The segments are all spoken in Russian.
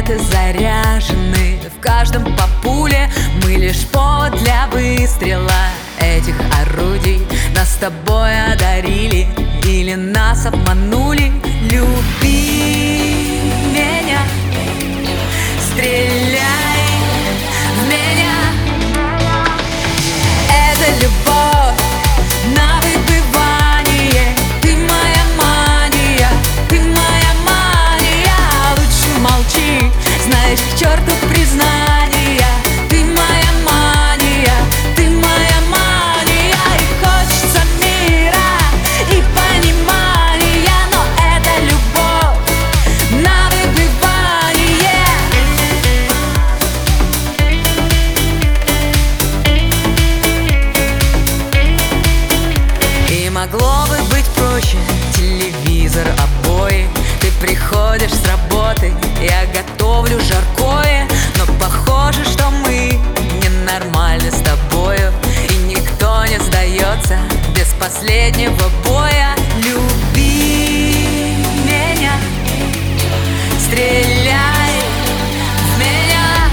пистолеты заряжены, в каждом по пуле. Мы лишь повод для выстрела этих орудий. Нас с тобой одарили или нас обманули. Люби меня, стреляй в меня. Это любовь на выбывание. Ты моя мания, ты моя мания. Лучше молчи, знаешь, к черту признания. Ты моя мания, ты моя мания. И хочется мира и понимания, но это любовь на выбывание. И могло бы быть проще: телевизор, обои. Ты приходишь с работы, я готовлю жаркое. Но похоже, что мы ненормальны с тобою, и никто не сдается без последнего боя. Люби меня, стреляй в меня.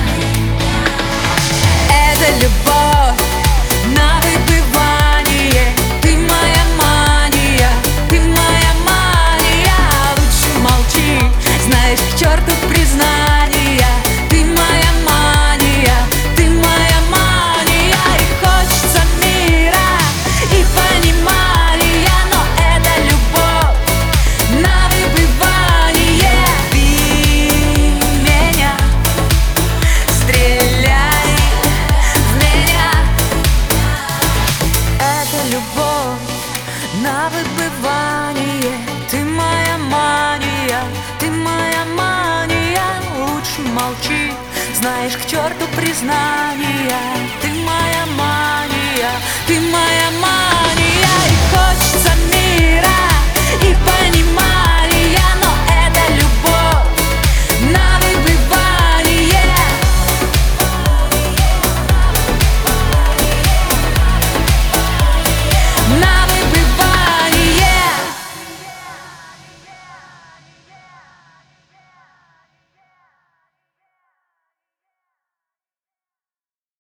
Это любовь на выбывание. Ты моя мания, ты моя мания. Лучше молчи, знаешь, к черту признания. Ты моя мания, ты моя мания. И хочется мира и понимания, но это любовь на выбывание. Люби меня, стреляй в меня. Это любовь на выбывание. Ты моя мания, ты моя мания. Лучше молчи, знаешь, к черту признания. Ты моя мания, ты моя мания.